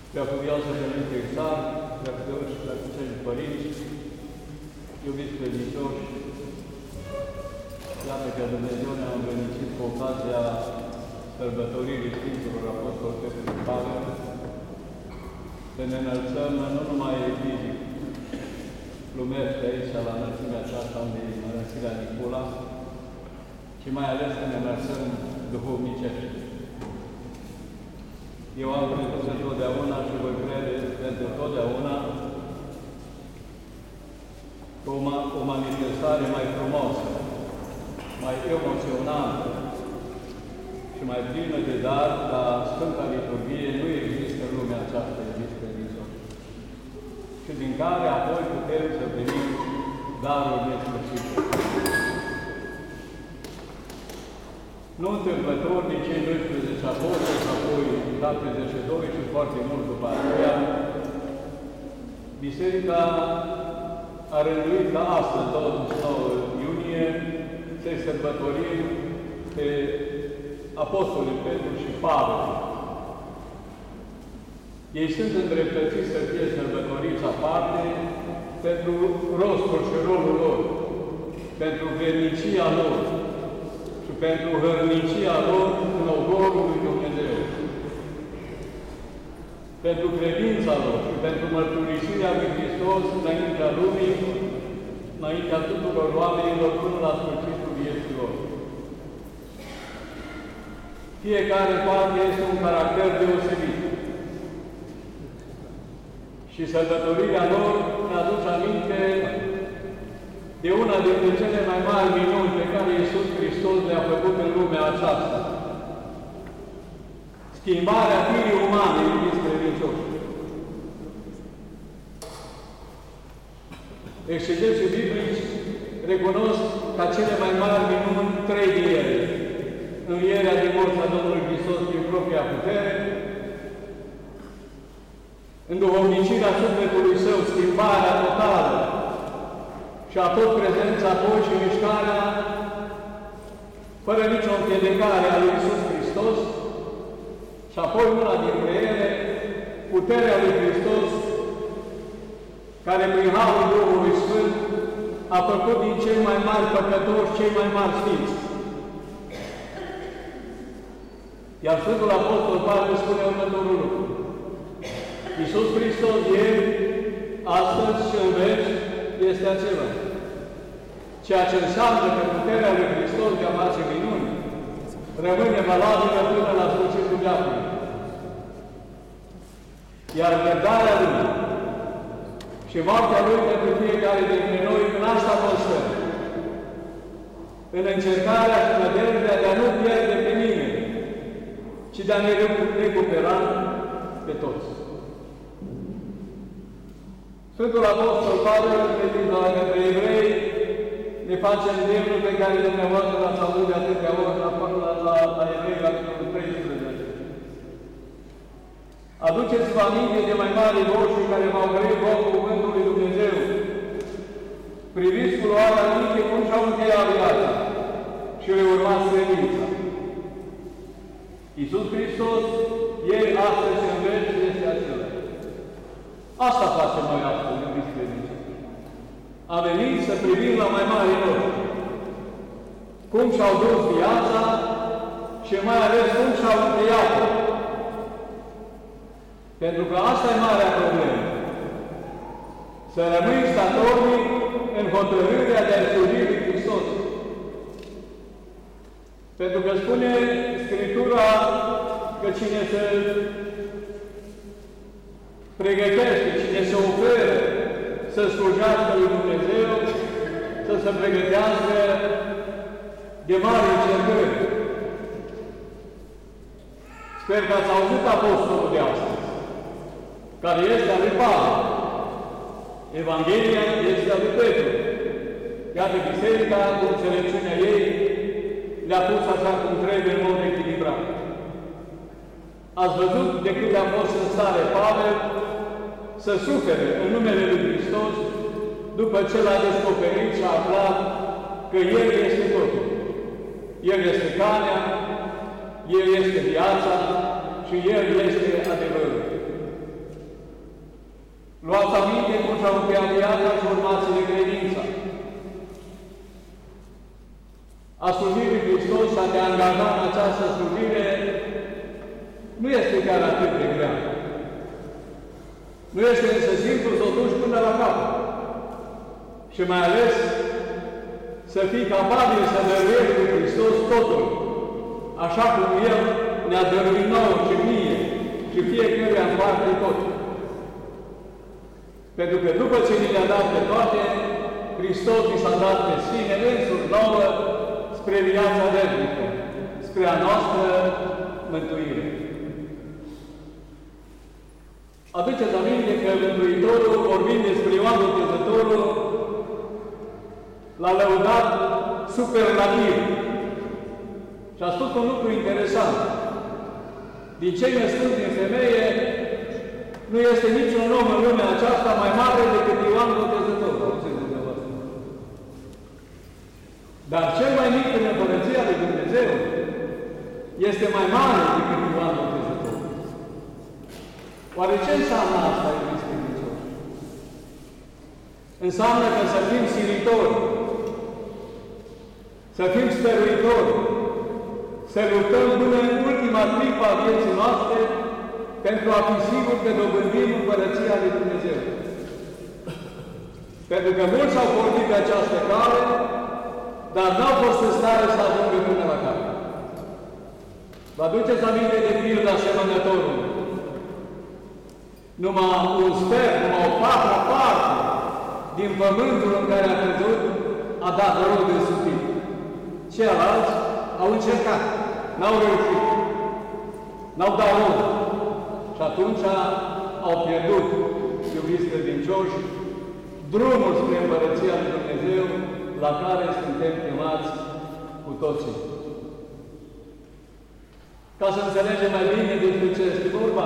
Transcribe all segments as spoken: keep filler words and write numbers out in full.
Preacuvioasă Părinte Exar, preacuvioși și preacuvioși părinți, iubiți credincioși, iată că Dumnezeu ne-a învățit cu ocazia sărbătoririi Sfinților Apostoli Petru și Pavel, să ne înălțăm nu numai fizic, lumește aici la înălțimea aceasta unde e Mărățirea Nicula, ci mai ales să ne înălțăm duhovnicești. Eu am crezut întotdeauna și voi crede pentru totdeauna că o, o manifestare mai frumoasă, mai emoțională și mai plină de dar la Sfânta Liturghie nu există în lumea aceasta, iubiți credincioși, și din care apoi putem să primim darul nesfârșite. Nu întâmplător nici cei doisprezece apostoli, apoi șaptezeci și doi și foarte mult după aceea, Biserica a rânduit ca astăzi, douăzeci și nouă iunie, să-i sărbătorim pe Apostolii Petru și Pavel. Ei sunt îndreptățiți să fie sărbătoriți aparte pentru rostul și rolul lor, pentru vrednicia lor și pentru hărnicia lor în ogorul lui Dumnezeu, pentru credința lor și pentru mărturisirea lui Hristos înaintea lumii, înaintea tuturor oamenilor până la sfârșitul vieții lor. Fiecare parte este un caracter deosebit. Și sărbătorirea lor ne aduce aminte de una dintre cele mai mari minuni pe care Iisus Hristos le-a făcut în lumea aceasta. Schimbarea firii umane, iubiți credincioși. Exegeții biblici recunosc ca cele mai mari minuni trei din ele. Învierea din morți a Domnului Hristos prin propria putere, înduhovnicirea sufletului său, schimbarea totală și a tot prezența apoi și mișcarea fără nicio împiedicare a lui Iisus Hristos și apoi una dintre ele, puterea lui Hristos care prin harul Duhului Sfânt a făcut din cei mai mari păcătoși cei mai mari sfinți. Iar Sfântul Apostol Pavel spune următorul lucru. Iisus Hristos ieri, astăzi și în veci este acela. Ceea ce înseamnă că puterea lui Hristos de a face minuni rămâne valabilă până la sfârșitul veacului. Iar răbdarea lui și moartea lui pentru fiecare dintre noi în asta constă, în încercarea și nădejdea de a nu pierde pe nimeni, ci de a ne recupera pe toți. Sfântul Apostol Pavel, trimis la către evrei, ne face îndemnul pe care dumneavoastră l-ați avut de atâtea ori la, la, la, la evrei, la capitolul treisprezece. Aduceți-vă aminte de mai mari voștri care v-au grăit vouă cuvântul lui Dumnezeu. Priviți cu luarea aminte cum și-au încheiat viața și le urmați credința. Iisus Hristos, ieri, astăzi și în veci, este acela. Asta facem noi astăzi, iubiți credincioși. A venit să privim la mai mari noștri. Cum și-au dus viața și mai ales cum și-au încheiat-o. Pentru că asta e marea problemă. Să rămâi statornic în hotărârea de a sluji lui Hristos. Pentru că spune Scriptura că cine se pregătește, cine se oferă să slujească lui Dumnezeu, să se pregătească de mari încercări. Sper că ați auzit apostolul de astăzi, care este al lui Pavel. Evanghelia este al lui Petru. Iată Biserica, cu înțelepciunea ei, le-a pus așa cum trebuie în mod echilibrat. Ați văzut de cât a fost în stare Pavel să sufere în numele lui Hristos după ce l-a descoperit și a aflat că El este totul. El este calea, El este viața și El este adevărul. Luați aminte cum și-au încheiat viața și urmați-le credința. A sluji lui Hristos și a te angaja în această slujire nu este chiar atât de grea. Nu este însă simplu să o duci până la capăt. Și mai ales să fii capabil să dăruiești lui Hristos totul, așa cum El ne-a dăruit nouă și mie și fiecare în parte tot. Pentru că după ce ni le-a dat pe toate, Hristos ni s-a dat pe sine însuși nouă spre viața veșnică, spre a noastră mântuire. Aduceți aminte că Mântuitorul, vorbind despre Ioan Botezătorul, l-a lăudat superlativ. Și a spus un lucru interesant. Din cei născuți din femeie, nu este niciun om în lumea aceasta mai mare decât Ioan Botezătorul. Auziți dumneavoastră. Dar cel mai mic în Împărăția lui Dumnezeu este mai mare decât Ioan Botezătorul. Oare ce înseamnă asta, iubiți credincioși? Înseamnă că să fim silitori, să fim stăruitori, să luptăm până în ultima clipă a vieții noastre pentru a fi siguri că dobândim Împărăția lui Dumnezeu. Pentru că mulți au pornit pe această cale, dar n-au fost în stare să ajungă până la capăt. Vă aduceți aminte de pilda semănătorului? Numai un sfert, numai o patra parte din pământul în care a crezut a dat rod însutit. Ceilalți au încercat, n-au reușit, n-au dat rod. Și atunci au pierdut, iubiți credincioși, drumul spre Împărăția lui Dumnezeu, la care suntem chemați cu toții. Ca să înțelegem mai bine despre ce este vorba,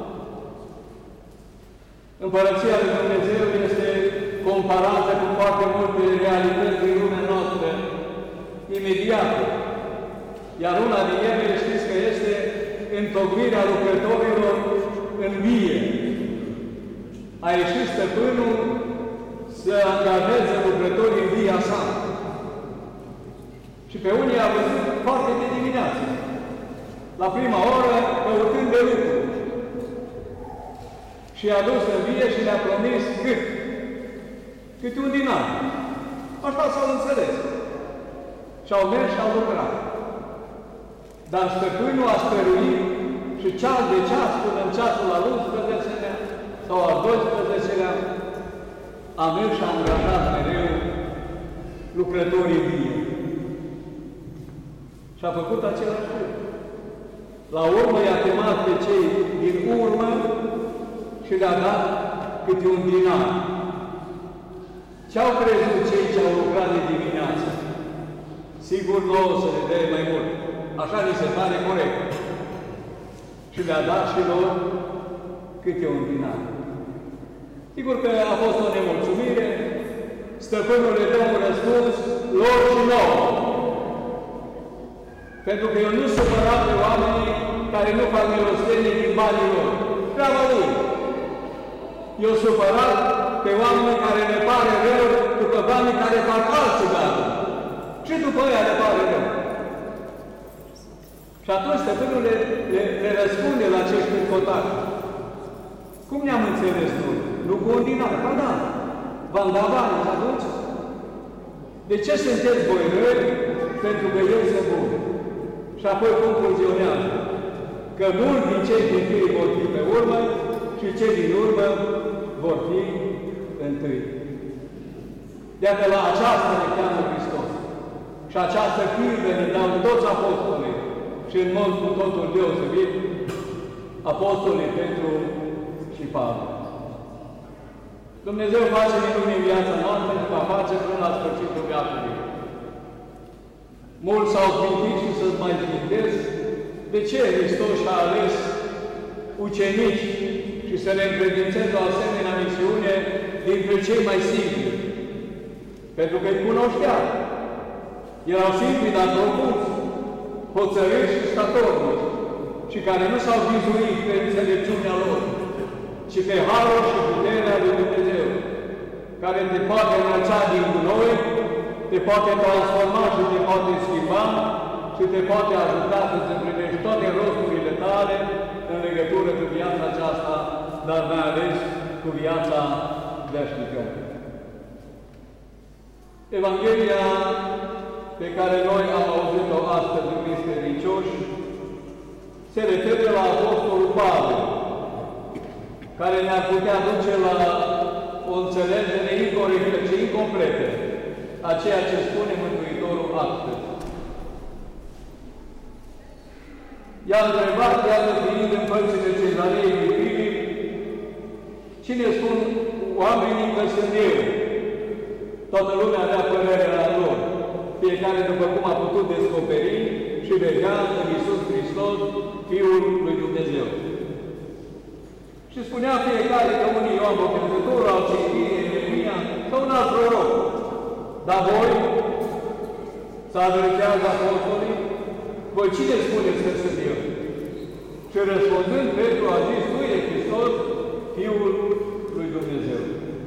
Împărăția lui Dumnezeu este comparată cu foarte multe realități din lumea noastră, imediată. Iar una din ele, știți că este întocmirea lucrătorilor în vie. A ieșit stăpânul să angajeze lucrătorii în via sa. Și pe unii a văzut foarte de dimineață, la prima oră, căutând de lucru. Și i-a dus în vie și le-a promis cât? Câte un dinar. Așa s-au înțeles. Și au mers și au lucrat. Dar stăpânul a stăruit și ceas de ceas, până în ceasul al unsprezecelea sau al doisprezecelea, a mers și a angajat mereu lucrătorii vie. Și a făcut același lucru. La urmă i-a chemat pe cei din urmă și le-a dat câte un dinar. Ce-au crezut cei ce au lucrat de dimineață? Sigur nouă să le dea mai mult. Așa ni se pare corect. Și le-a dat și lor câte un dinar. Sigur că a fost o nemulțumire, stăpânul le dă un răspuns lor și nouă. Pentru că eu nu supărat pe oamenii care nu fac milostenie din banii lor. Treaba lui. Eu supărat pe oamenii care ne pare rău după banii care fac alții dată. Și după aia le pare rău. Și atunci stăpânul le, le, le răspunde la acești încotași. Cum ne-am înțeles noi? Nu cu un dinar. Ba da, v-am dat bani și atunci? De ce sunteți voi răi? Pentru că eu sunt bun. Și apoi concluzionează că mulți din cei din tâi vor fi pe urmă și cei din urmă vor fi întâi. De-aia la aceasta ne cheamă Hristos. Și această pildă ne dau toți apostolii și în mod cu totul deosebit apostolii Petru și Pavel. Dumnezeu face minuni în viața noastră și va face până la sfârșitul veacului. Mulți s-au gândit și să-ți mai gândesc de ce Hristos și-a ales ucenici și să le încredințeze o asemenea misiune dintre cei mai simpli. Pentru că îi cunoștea. Erau simpli, dar profunzi, hotărâți și statornici, și care nu s-au vizuit pe înțelepciunea lor, ci pe harul și puterea lui Dumnezeu, care te poate înălța din gunoi, te poate transforma și te poate schimba și te poate ajuta să-ți împlinești toate rosturile tale în legătură cu viața aceasta, dar mai ales cu viața veșnică. Evanghelia pe care noi am auzit-o astăzi în credincioși se referă la Apostolul Pavel, care ne-ar putea duce la o înțelegere incorectă și incompletă a ceea ce spune Mântuitorul astăzi. I-a întrebat, iată, fiind în părțile Cezarei lui Filip, cine spun oamenii că sunt eu? Toată lumea avea părerea lor, fiecare după cum a putut descoperi și vedea în Iisus Hristos, Fiul lui Dumnezeu. Și spunea fiecare că unii Ioan Botezătorul, alții Ieremia sau un alt proroc. Dar voi, să adresează apostolii, voi cine spuneți că sunt eu? Și răspunzând, Petru a zis, tu e Hristos, Fiul lui Dumnezeu.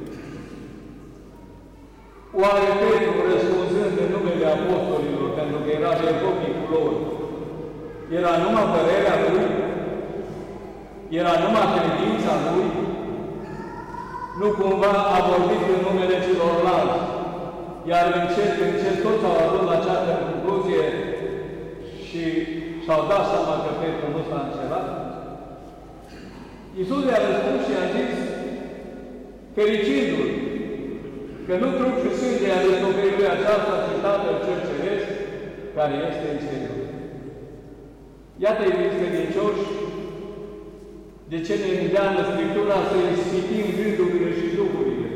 Oare Petru, răspunzând în numele apostolilor, pentru că era vergovnicul lor, era numai părerea lui? Era numai credința lui? Nu cumva a vorbit în numele celorlalți, iar încet, încet toți au ajuns la această concluzie și și-au dat seama că Petru nu s-a înșelat? Iisus i-a răspuns și a zis, fericindu-l, că nu trup și sânge a descoperit lui aceasta și Tatăl cel Ceresc, care este în cerul. Iată, iubiți credincioși, de ce ne îndeamnă Scriptura să ispitim gândurile și duhurile.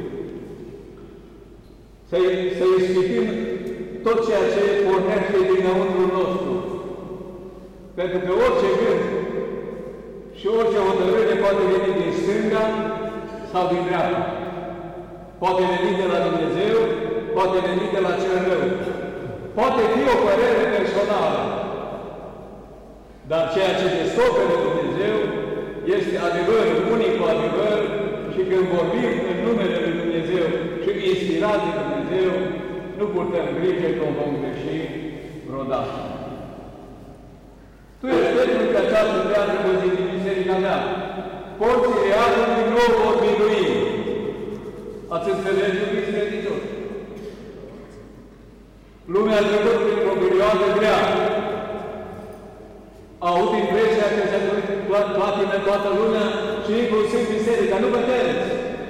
Să, să ispitim tot ceea ce pornește dinăuntru nostru. Pentru că orice gând și orice hotărâre poate veni din stânga sau din dreapta. Poate veni de la Dumnezeu, poate veni de la cel rău. Poate fi o părere personală. Dar ceea ce descoperă Dumnezeu este adevărul, unicul adevăr, și când vorbim în numele lui Dumnezeu și inspirat de Dumnezeu, nu purtăm grijă că o vom greși vreodată. Tu ești pentru că această întreagă zi din biserica mea. Porțile iadului nu vor minui. Ați înțeles, iubiți credincioși? Lumea a trecut printr-o perioadă grea. A avut impresia că se clatină toată lumea și inclusiv biserica. Nu vă temeți!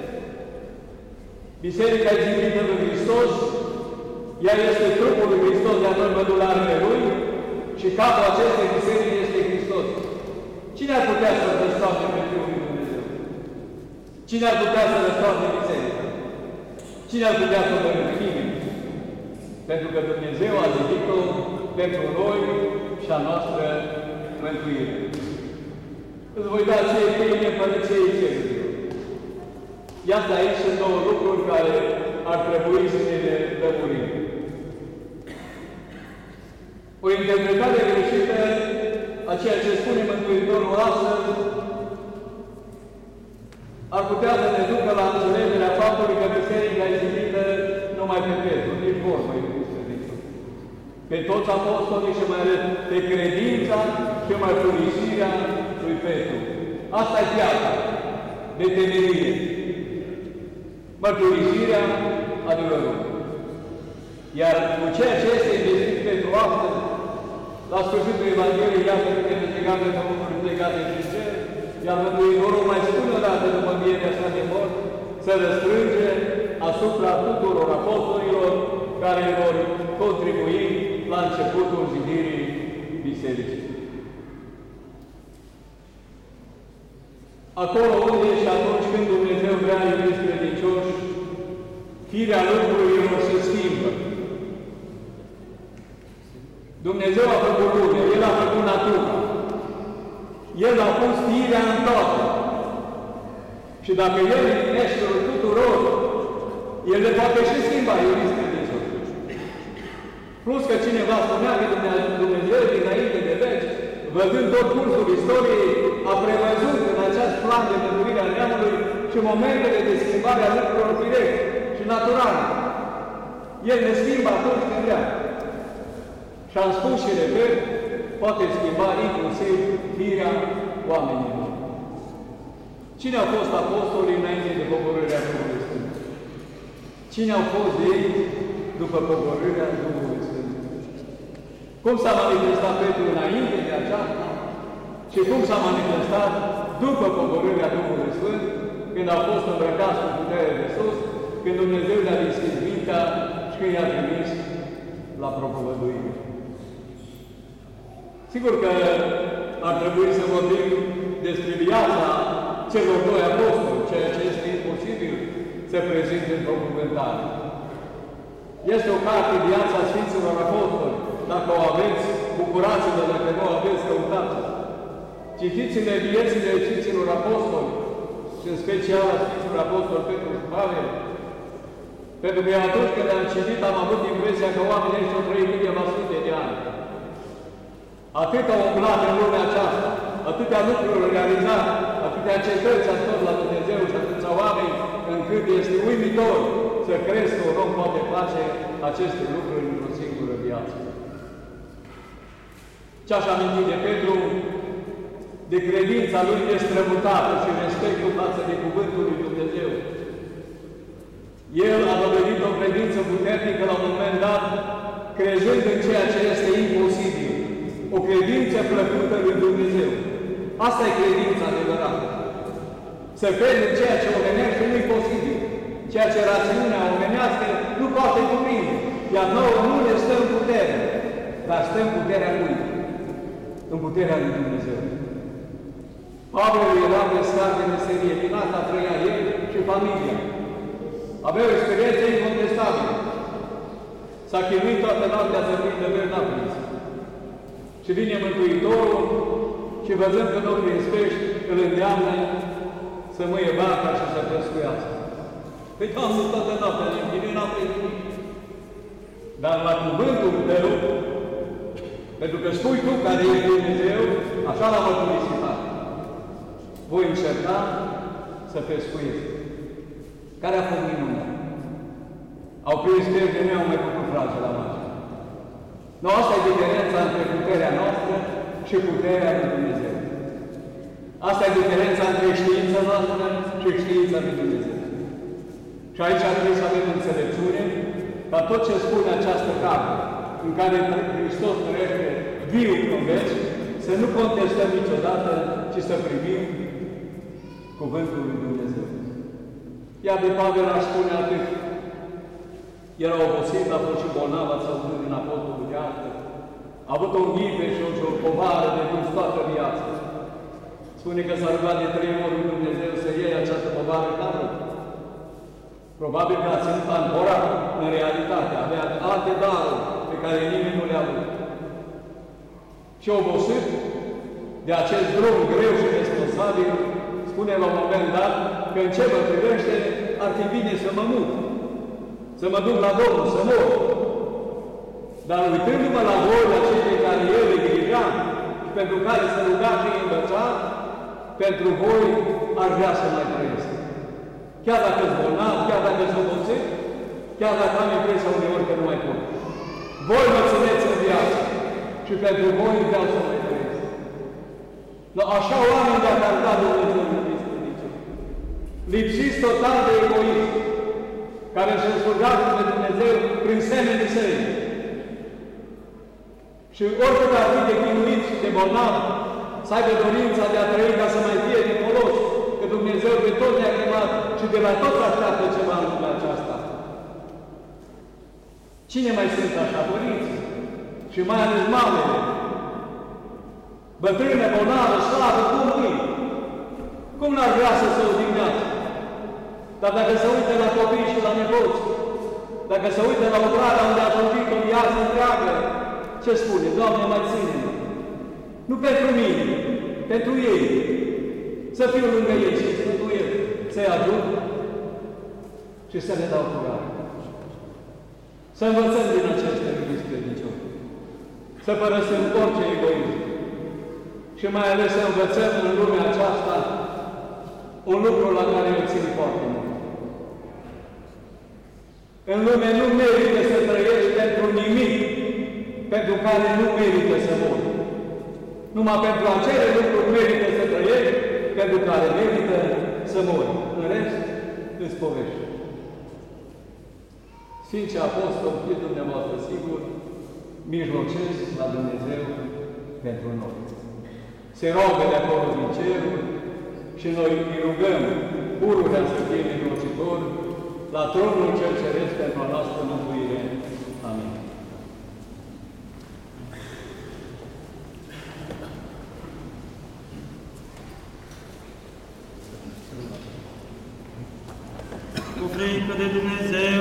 Biserica e zimită lui Hristos, ea este trupul lui Hristos de-a mădularele Lui și capul acestei biserici este Hristos. Cine ar putea să răstoarne pe Fiul lui Dumnezeu? Cine ar putea să răstoarne biserica? Cine ar putea să o dărâmă? Pentru că Dumnezeu a zidit-o pentru noi și a noastră mântuire. Îți voi da ție pâine împărăției cerurilor. Iată, aici sunt două lucruri care ar trebui să ne lămurim. O interpretare greșită a ceea ce spune Mântuitorul astăzi ar putea să ne ducă la înțelegerea faptului că biserica e zidită numai pe Petru, nici vorbă, iubiți credincioși. Pe toți apostolii și mai ales pe credința și mărturisirea lui Petru. Asta e piața de temerie. Mărturisirea adevărului. Iar cu ceea ce este investit pentru astăzi, la sfârșitul Evangheliei, iată că ne legat de Domnul legat de cer, iar Mântuitorul mai spune o dată după învierea sa de mort, să răstrânge asupra tuturor apostolilor care vor contribui la începutul zidirii bisericii. Acolo unde și atunci când Dumnezeu vrea, iubiți credincioși, firea lucrurilor se schimbă. Dumnezeu a făcut lumea, El a făcut natura. El a pus firea în toate. Și dacă El e meșterul tuturor, El le poate și schimba, iubiți credincioși. Plus că cineva spunea că Dumnezeu dinainte de veci, văzând tot cursul istoriei, a prevăzut în acest plan de mântuire a neamului și momentele de schimbare a lucrurilor directe și naturale. El ne schimbă atunci când vrea. Și am spus și repet, poate schimba inclusiv firea oamenilor. Cine au fost apostolii înainte de pogorârea Duhului Sfânt? Cine au fost ei după pogorârea Duhului Sfânt? Cum s-a manifestat Petru înainte de aceasta și cum s-a manifestat după pogorârea Duhului Sfânt, când au fost îmbrăcați cu putere de sus, când Dumnezeu le-a deschis mintea și când i-a trimis la propovăduire. Sigur că ar trebui să vorbim despre viața celor doi apostoli, ceea ce este imposibil să prezinte într-o cuvântare. Este o carte, Viața Sfinților Apostoli. Dacă o aveți, bucurați-vă, dacă nu o aveți, căutați-o. Citiți-le viețile Sfinților Apostoli și în special a Sfinților Apostoli Petru și Pavel. Pentru că atunci când am citit, am avut impresia că oamenii ăștia au trăit câteva sute de ani. Atât au umblat în lumea aceasta, atâtea lucruri realizate, atâtea cetăți au tot la Dumnezeu și atâția oameni, încât este uimitor să crezi că un om poate face aceste lucruri într-o singură viață. Ce-aș aminti de Petru? De credința lui nestrămutată și respectul față de Cuvântul lui Dumnezeu. El a dovedit o credință puternică la un moment dat, crezând în ceea ce este imposibil. O credință plăcută lui Dumnezeu. Asta e credința adevărată. Să crezi în ceea ce omenește nu-i posibil. Ceea ce rațiunea omenească nu poate cuprinde. Iar nouă nu ne stă în putere, dar stă în puterea Lui. În puterea lui Dumnezeu. Pavel era pescar de meserie. Din asta trăia el și familia. Avea o experiență incontestabilă. S-a chinuit toată noaptea să prindă veri n-a prins. Și vine Mântuitorul și văzând că nu prins pești, îl îndeamnă să mâie barca și să pescuiască. Păi, Doamne, toată noaptea ne închinui, n-am prins nimic. Dar la cuvântul tău, pentru că spui tu care e Dumnezeu, așa l-am mărturisitat. Voi încerca să pescuiesc. Care a fost minunea? Au prins pești de mei, au mai făcut frage la mare. Nu, asta e diferența între puterea noastră și puterea lui Dumnezeu. Asta e diferența între știința noastră și știința lui Dumnezeu. Și aici trebuie să avem înțelepciune ca tot ce spune această carte, în care Hristos trăiește viu în veci, să nu contestăm niciodată, ci să primim Cuvântul lui Dumnezeu. Iar de Pavel aș spune atât. Era obosit, a fost și bolnav, ați auzit din Apostolul de astăzi. A avut o înghipe și o, și o povară de dus toată viața. Spune că s-a rugat de trei ori lui Dumnezeu să iei această povară ca vrut. Probabil că a ținut temporar, în realitate. Avea alte daruri pe care nimeni nu le-a avut. Și obosit de acest drum greu și responsabil, spune la un moment dat că în ce mă privește ar fi bine să mă mut. Să mă duc la Domnul, să mor. Dar uitându-mă la voi, la cei pe care El îi grija și pentru care se ruga și îi învăța, pentru voi ar vrea să mai trăiesc. Chiar dacă sunt bolnav, chiar dacă sunt obosit, chiar dacă am impresia uneori că nu mai pot. Voi mă țineți în viață și pentru voi vreau să mai trăiesc. No, așa oameni de-a cartat Dumnezeu în biserică. Lipsiți total de egoism, care se slujează pe Dumnezeu prin semenii săi. Și oricât ar fi de chinuit și de bolnav, să aibă dorința de a trăi ca să mai fie de folos, că Dumnezeu pe tot ne-a chemat și de la toți așteaptă ceva în lumea aceasta. Cine mai sunt așa? Părinții. Și mai ales mamele. Bătrâne, bolnavă, slavă, cum nu? Cum n-ar vrea să se odihnească? Dar dacă se uită la copii și la nepoți, dacă se uită la obrada unde a slujit o viață întreagă, ce spune? Doamne, mai ține-mă! Nu pentru mine, pentru ei. Să fiu lângă ei și Sfântul El, să-i ajut și să le dau curare. Să învățăm din aceste iubiți credincioși. Să părăsim orice egoism. Și mai ales să învățăm în lumea aceasta un lucru la care eu țin foarte mult. În lume nu merită să trăiești pentru nimic pentru care nu merită să mori. Numai pentru acele lucruri merită să trăiești, pentru care merită să mori. În rest, îți povești. Sfinții Apostoli, fiți dumneavoastră sigur, mijlocesc la Dumnezeu pentru noi. Se roagă de acolo din ceruri și noi îi rugăm pururea să fie mijlocitor la tronul cel ceresc pentru a noastră mântuire. Amin. Cu frică de Dumnezeu